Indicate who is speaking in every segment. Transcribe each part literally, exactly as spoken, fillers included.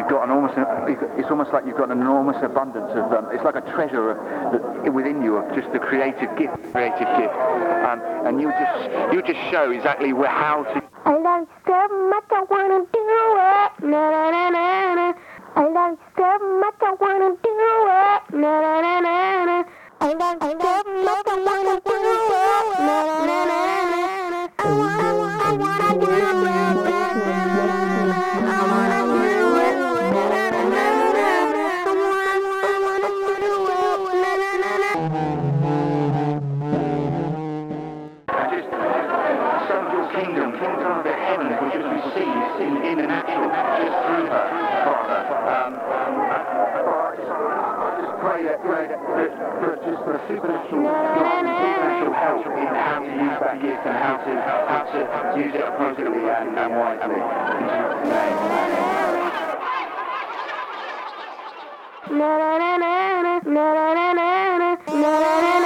Speaker 1: you've got an almost, it's almost like you've got an enormous abundance of, um, it's like a treasure of, that, within you of just the creative gift, creative gift, um, and you just, you just show exactly where, how to.
Speaker 2: I love you so much, I wanna do it. Na na na na na. I love you so much, I wanna do it. Na na na na na. I love you so much, I wanna do it. Na na na na na. I wanna, I wanna do it. I wanna do it. Na na na na na. I wanna, I wanna do it. Na na na na.
Speaker 1: Just so your kingdom, kingdom of the heavens, will just be seen, seen in the natural, just through her, Father. Um, I just pray that, pray that, that, that just for supernatural, supernatural help in how to use that gift and how to, how to use it appropriately and, and wisely. In Jesus' name.
Speaker 2: Na na na na na na na na na na na na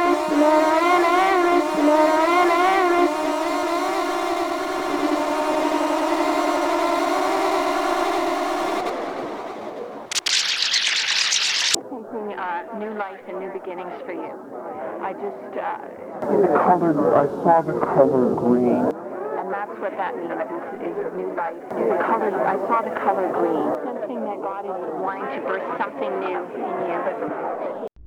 Speaker 3: Uh, new life and new beginnings for you. I just, uh,
Speaker 4: The color, I saw the color green.
Speaker 3: and that's what that means, is, is new life. The color, I saw the color green. Something that God is wanting to birth something new in you.